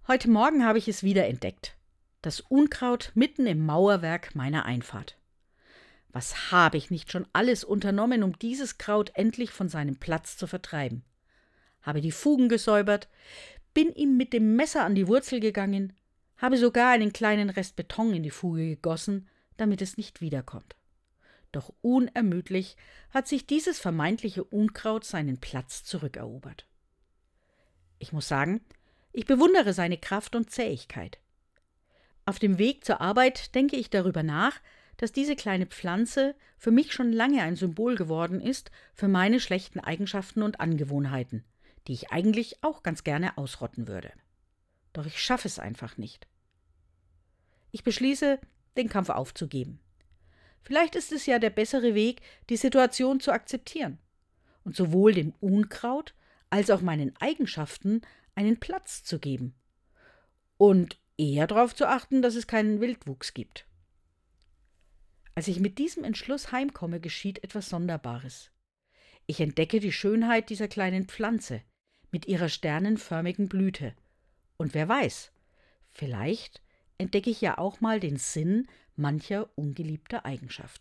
Heute Morgen habe ich es wieder entdeckt. Das Unkraut mitten im Mauerwerk meiner Einfahrt. Was habe ich nicht schon alles unternommen, um dieses Kraut endlich von seinem Platz zu vertreiben? Habe die Fugen gesäubert, bin ihm mit dem Messer an die Wurzel gegangen, habe sogar einen kleinen Rest Beton in die Fuge gegossen, damit es nicht wiederkommt. Doch unermüdlich hat sich dieses vermeintliche Unkraut seinen Platz zurückerobert. Ich muss sagen, ich bewundere seine Kraft und Zähigkeit. Auf dem Weg zur Arbeit denke ich darüber nach, dass diese kleine Pflanze für mich schon lange ein Symbol geworden ist für meine schlechten Eigenschaften und Angewohnheiten, die ich eigentlich auch ganz gerne ausrotten würde. Doch ich schaffe es einfach nicht. Ich beschließe, den Kampf aufzugeben. Vielleicht ist es ja der bessere Weg, die Situation zu akzeptieren und sowohl dem Unkraut als auch meinen Eigenschaften einen Platz zu geben und eher darauf zu achten, dass es keinen Wildwuchs gibt. Als ich mit diesem Entschluss heimkomme, geschieht etwas Sonderbares. Ich entdecke die Schönheit dieser kleinen Pflanze mit ihrer sternenförmigen Blüte. Und wer weiß, vielleicht entdecke ich ja auch mal den Sinn mancher ungeliebter Eigenschaften.